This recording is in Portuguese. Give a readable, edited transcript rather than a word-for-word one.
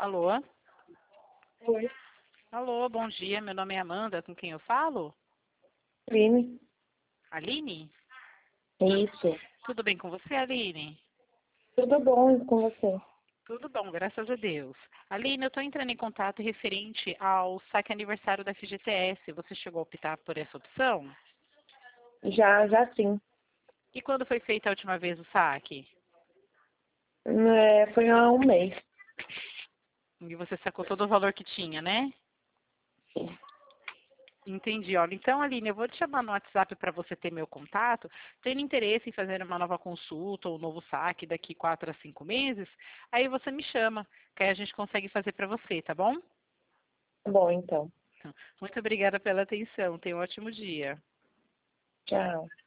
Alô? Oi, Alô, bom dia. Meu nome é Amanda. Com quem eu falo? Aline. Aline? Isso. Tudo bem com você, Aline? Tudo bom com você? Tudo bom, graças a Deus. Aline, eu estou entrando em contato referente ao saque aniversário da FGTS. Você chegou a optar por essa opção? Já sim. E quando foi feita a última vez o saque? Foi há um mês. E você sacou todo o valor que tinha, né? Entendi. Olha, então, Aline, eu vou te chamar no WhatsApp para você ter meu contato. Tendo interesse em fazer uma nova consulta ou um novo saque daqui 4 a 5 meses, aí você me chama, que aí a gente consegue fazer para você, tá bom? Tá bom, então. Muito obrigada pela atenção. Tenha um ótimo dia. Tchau.